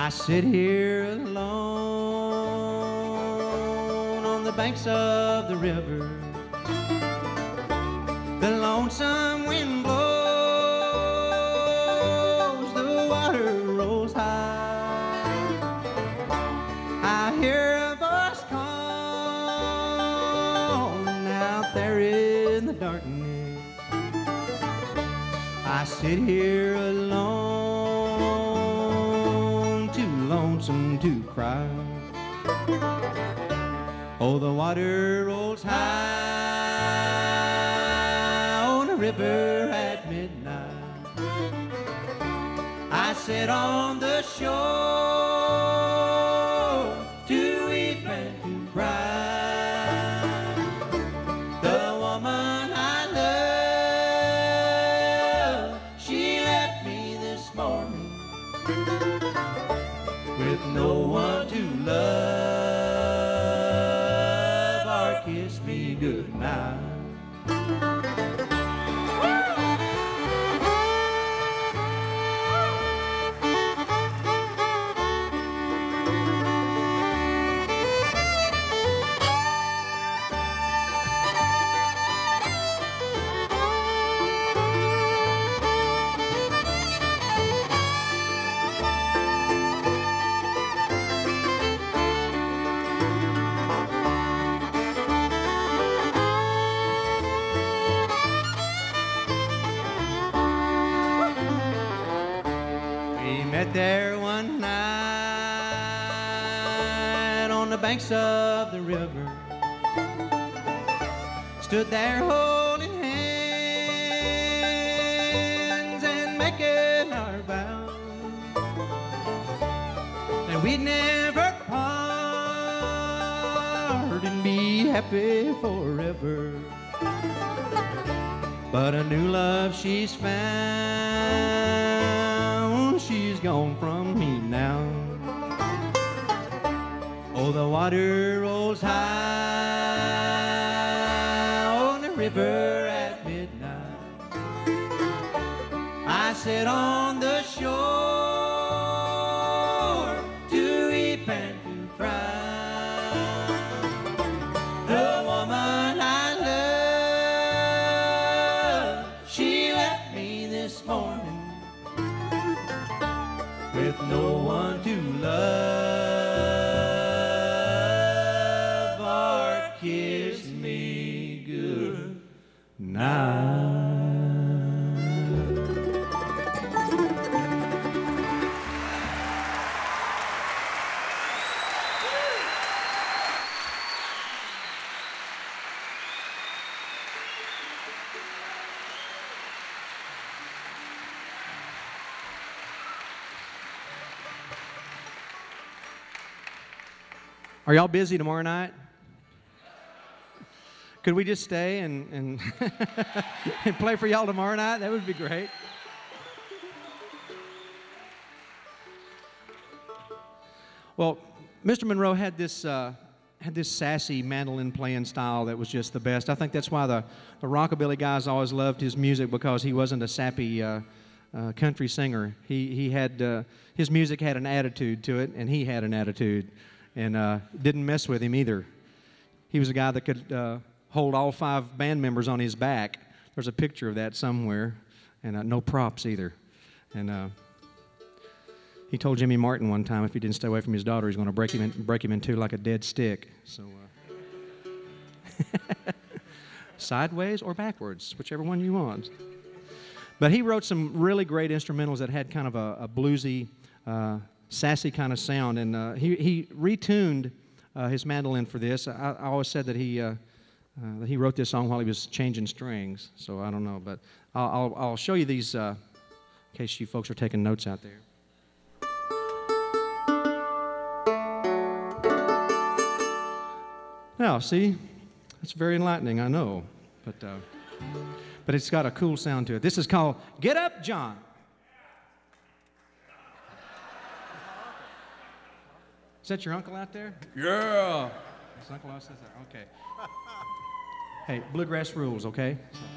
I sit here alone on the banks of the river. The lonesome wind blows, the water rolls high. I hear a voice calling out there in the darkness. I sit here alone, too lonesome to cry. Oh, the water rolls high on the river at midnight. I sit on the shore to weep and to cry. The woman I love, she left me this morning with no one to love or kiss me goodnight. Met there one night on the banks of the river. Stood there holding hands and making our vows. And we'd never part and be happy forever. But a new love she's found, she's gone from me now. Oh, the water rolls high on the river at midnight. I sit on the shore to weep and to cry. The woman I love, she left me this morning with no one to love or kiss me good night. Are y'all busy tomorrow night? Could we just stay and and play for y'all tomorrow night? That would be great. Well, Mr. Monroe had this sassy mandolin playing style that was just the best. I think that's why the rockabilly guys always loved his music, because he wasn't a sappy country singer. He had his music had an attitude to it, and he had an attitude. And didn't mess with him either. He was a guy that could hold all 5 band members on his back. There's a picture of that somewhere, and no props either. And he told Jimmy Martin one time if he didn't stay away from his daughter, he's going to break him in two like a dead stick. So sideways or backwards, whichever one you want. But he wrote some really great instrumentals that had kind of a bluesy, sassy kind of sound, and he retuned his mandolin for this. I always said that he wrote this song while he was changing strings, so I don't know, but I'll show you these in case you folks are taking notes out there. Now, see, it's very enlightening, I know, but it's got a cool sound to it. This is called Get Up, John. Is that your uncle out there? Yeah. His uncle says that. Okay. Hey, bluegrass rules, okay? So.